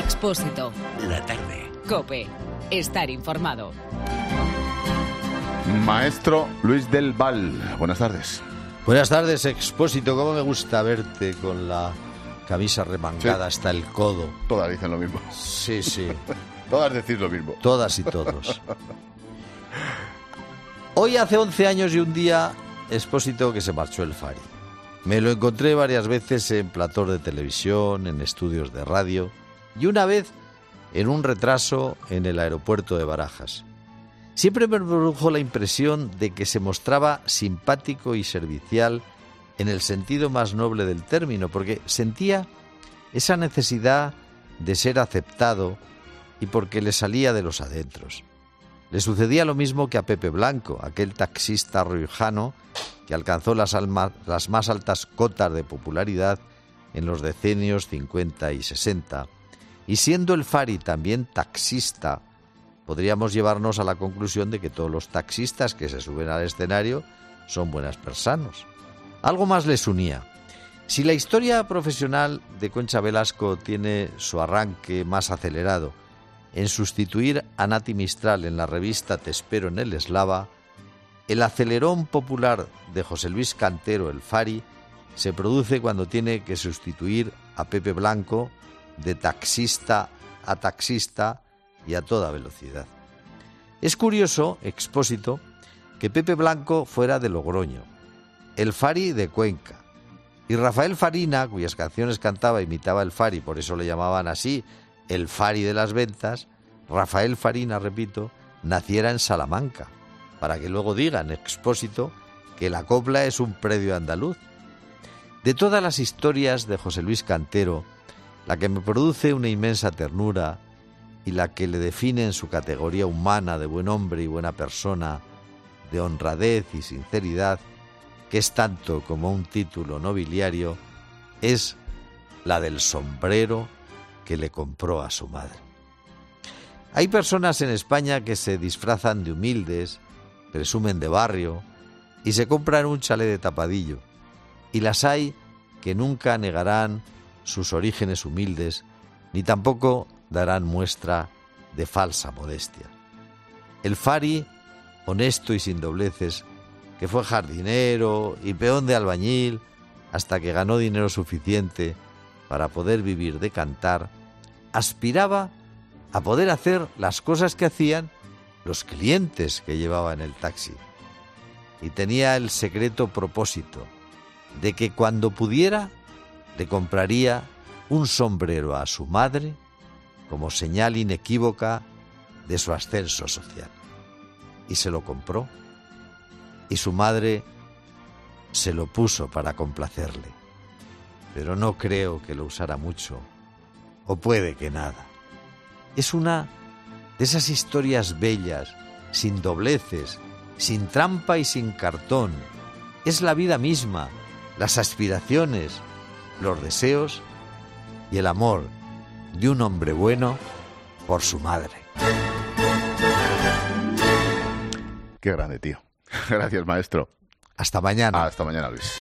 Expósito. La tarde. COPE. Estar informado. Maestro Luis del Val, buenas tardes. Buenas tardes, Expósito. ¿Cómo me gusta verte con la camisa remangada hasta el codo? Todas dicen lo mismo. Sí. Todas decís lo mismo. Todas y todos. Hoy hace 11 años y un día, Expósito, que se marchó el Fari. Me lo encontré varias veces en platós de televisión, en estudios de radio y una vez en un retraso en el aeropuerto de Barajas. Siempre me produjo la impresión de que se mostraba simpático y servicial en el sentido más noble del término, porque sentía esa necesidad de ser aceptado y porque le salía de los adentros. Le sucedía lo mismo que a Pepe Blanco, aquel taxista riojano que alcanzó las más altas cotas de popularidad en los decenios 50 y 60, y siendo el Fari también taxista, podríamos llevarnos a la conclusión de que todos los taxistas que se suben al escenario son buenas personas. Algo más les unía. Si la historia profesional de Concha Velasco tiene su arranque más acelerado en sustituir a Nati Mistral en la revista Te espero en el Eslava, el acelerón popular de José Luis Cantero, el Fari, se produce cuando tiene que sustituir a Pepe Blanco de taxista a taxista y a toda velocidad. Es curioso, Expósito, que Pepe Blanco fuera de Logroño, el Fari de Cuenca, y Rafael Farina, cuyas canciones cantaba e imitaba el Fari, por eso le llamaban así, el Fari de las ventas, Rafael Farina, repito, naciera en Salamanca, para que luego digan, Expósito, que la copla es un predio andaluz. De todas las historias de José Luis Cantero, la que me produce una inmensa ternura y la que le define en su categoría humana de buen hombre y buena persona, de honradez y sinceridad, que es tanto como un título nobiliario, es la del sombrero que le compró a su madre. Hay personas en España que se disfrazan de humildes, presumen de barrio y se compran un chalet de tapadillo, y las hay que nunca negarán sus orígenes humildes ni tampoco darán muestra de falsa modestia. El Fari, honesto y sin dobleces, que fue jardinero y peón de albañil hasta que ganó dinero suficiente para poder vivir de cantar, aspiraba a poder hacer las cosas que hacían los clientes que llevaba en el taxi. Y tenía el secreto propósito de que cuando pudiera le compraría un sombrero a su madre como señal inequívoca de su ascenso social. Y se lo compró. Y su madre se lo puso para complacerle. Pero no creo que lo usara mucho, o puede que nada. Es una de esas historias bellas, sin dobleces, sin trampa y sin cartón. Es la vida misma, las aspiraciones, los deseos y el amor de un hombre bueno por su madre. Qué grande, tío. Gracias, maestro. Hasta mañana. Hasta mañana, Luis.